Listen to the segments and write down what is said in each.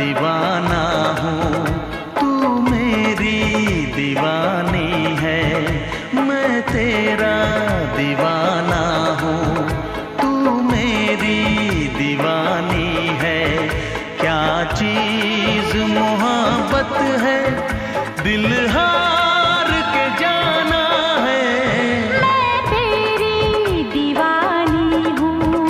दीवाना हूँ, तू मेरी दीवानी है। मैं तेरा दीवाना हूँ, तू मेरी दीवानी है। क्या चीज़ मोहब्बत है, दिल हार के जाना है। मैं तेरी दीवानी हूँ।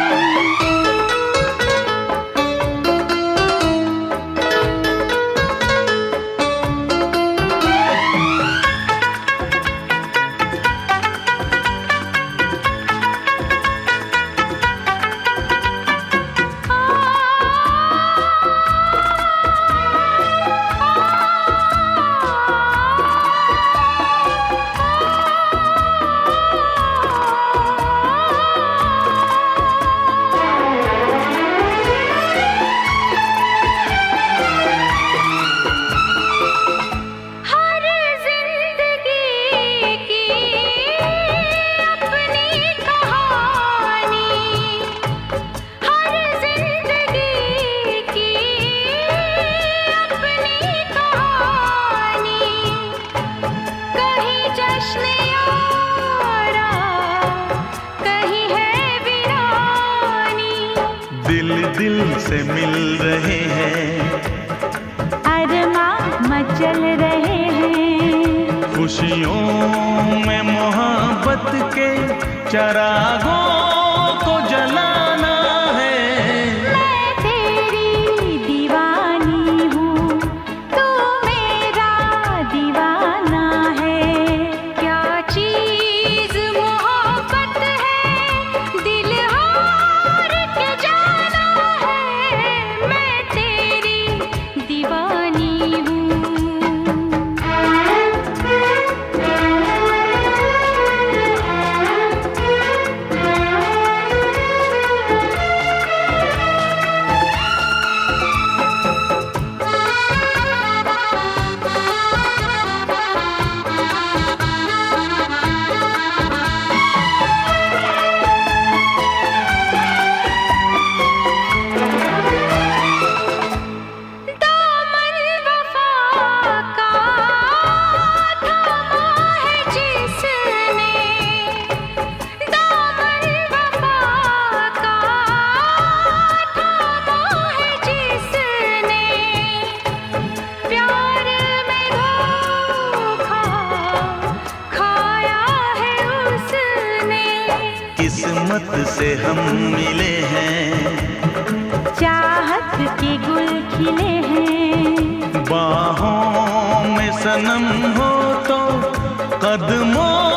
दिल दिल से मिल रहे हैं, अरमां मचल रहे हैं। खुशियों में मोहब्बत के चरागों को जलाना है। मैं तेरी दीवानी हूँ, तू मेरा दीवाना है। क्या चीज़ मोहब्बत है, दिल हार के जाना है। मैं तेरी दीवानी हूँ। किस्मत से हम मिले हैं, चाहत के गुल खिले हैं। बाहों में सनम हो तो कदमों